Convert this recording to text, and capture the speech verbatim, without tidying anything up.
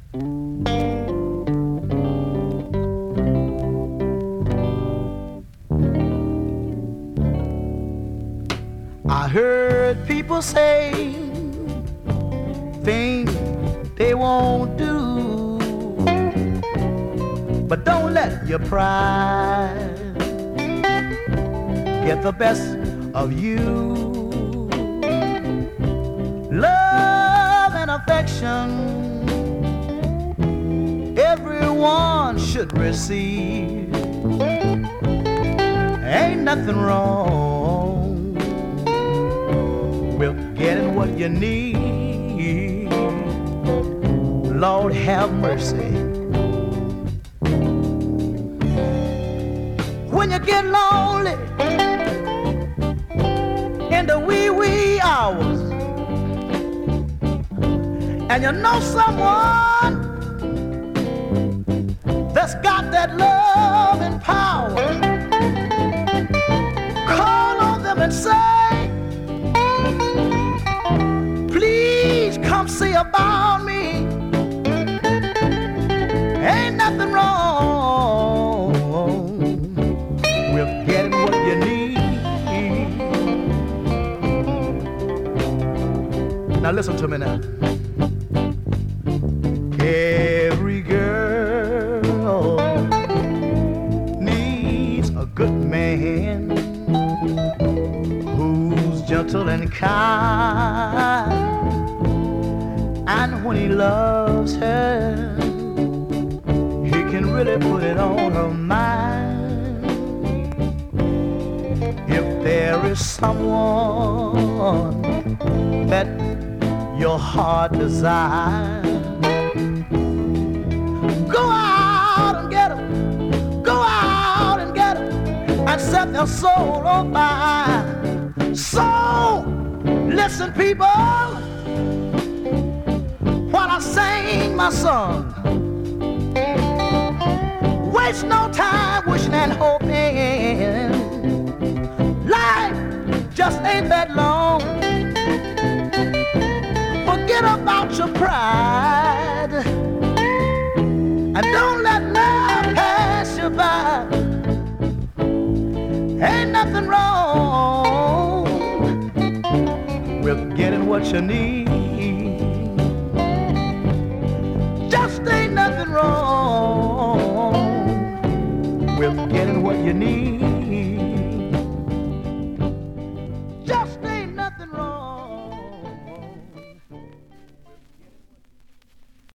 I heard people say things they won't do, but don't let your pride get the best of you. Love and affection everyone should receive. Ain't nothing wrong with getting what you need. Lord have mercy. When you get lonely in the wee wee hours, and you know someone that's got that love and power, call on them and say, please come see about me. Ain't nothing wrong with getting what you need. Now listen to me now. Every girl needs a good man who's gentle and kind, and when he loves her, he can really put it on her mind. If there is someone that your heart desires, go out and get 'em, go out and get 'em, and set their soul on fire. So, listen people, while I sing my song, waste no time wishing and hoping. Life just ain't that long. Forget about your pride, and don't let love pass you by. Ain't nothing wrong with getting what you need. Just ain't nothing wrong with getting what you need.